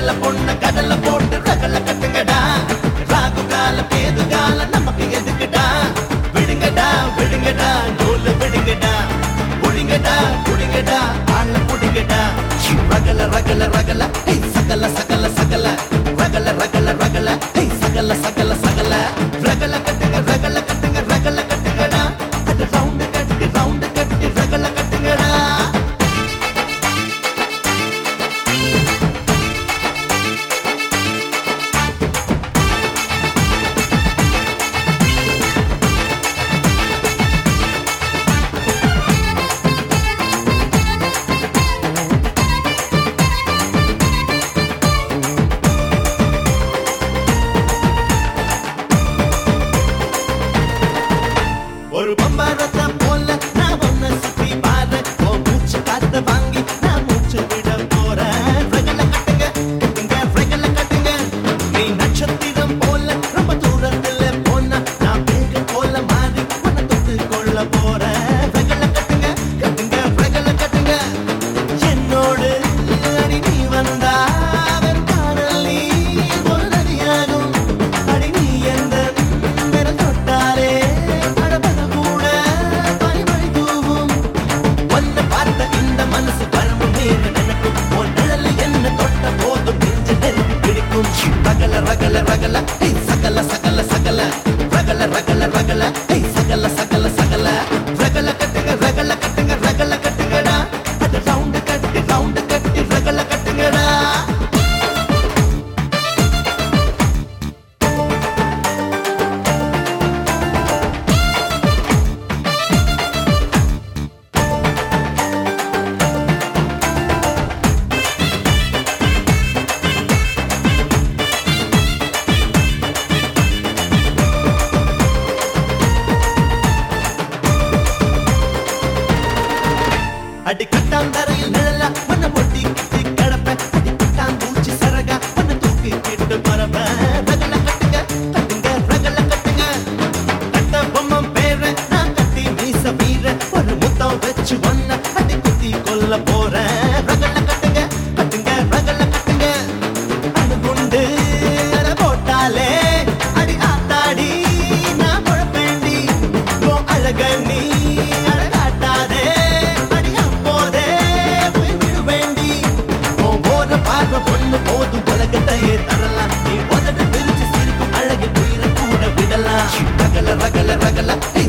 கடல பொண்ண கடல போட்டு ரகல கட்டுங்கடா ராகு கால கேது கால நமக்கு எதுக்குடா விடுங்கடா விடுங்கடா நூல விடுங்கடா புடிங்கடா புடிங்கடா ஆள புடிங்கடா ரகல ரகல ரகல ஏய் சகல சகல சகல ரகல ரகல ரகல ஏய் சகல சகல சகல ரகல கட்டுங்க ரகல கட்டுங்க ரகல கட்டுங்கடா அது ரவுண்ட் கட்டி ரகல கட்டுங்கடா ஒரு பம்பரத்தை போல நான் ஒன்ன சுத்தி பாரு ஓ மூச்சு காத்த வாங்கி நான் மூச்சு விட போறேன் ரகல கட்டுங்க கட்டுங்க ரகல கட்டுங்க நீ நட்சத்திரம் போல ரொம்ப தூரத்துல போன நான் வேக போல மாறி உன்னை தொட்டு கொள்ள போறேன் ரகல கட்டுங்க கட்டுங்க ரகல கட்டுங்க என்னோடு அடி நீ வந்தா வெறுப்பானல் நீ ஒரு நதியாகும் அடி நீ எந்த விரல் தொட்டாலே ரகல ரகல ரகல ஏய் சகல சகல சகல ரகல ரகல ரகல ஏய் சகல சகல சகல ரகல கட்டுங்க ரகல கட்டுங்க ரகல கட்டுங்கடா அது ரவுண்ட் கட்டி ரகல கட்டுங்கடா அடி கட்டாந்தரையில் நிழல மண்ண பொட்டி கிட்டி கிடப்ப அடி கட்டாம்பூச்சி சரகா மண்ண தூக்கி கிட்டு பரப்ப ரகல கட்டுங்க கட்டுங்க ரகல கட்டுங்க கட்ட பொம்மம் பேர நான் கட்டி மீச வீர ஒரு முத்தம் வச்சு ஒன்ன அடி குத்தி கொல்ல போறேன் ரகல கட்டுங்க கட்டுங்க ரகல கட்டுங்க அணுகுண்டு அட போட்டாலே அடி ஆத்தாடி நான் குழப்பேண்டி ஓ அழக நீ அழகாட்டாதே பொண்ணு போதும் உலகத்தையே தரலாம் நீ உதடு பிரிச்சு சிரிக்கும் அழகு உயிரை கூட விடலாம் ரகல ரகல ரகல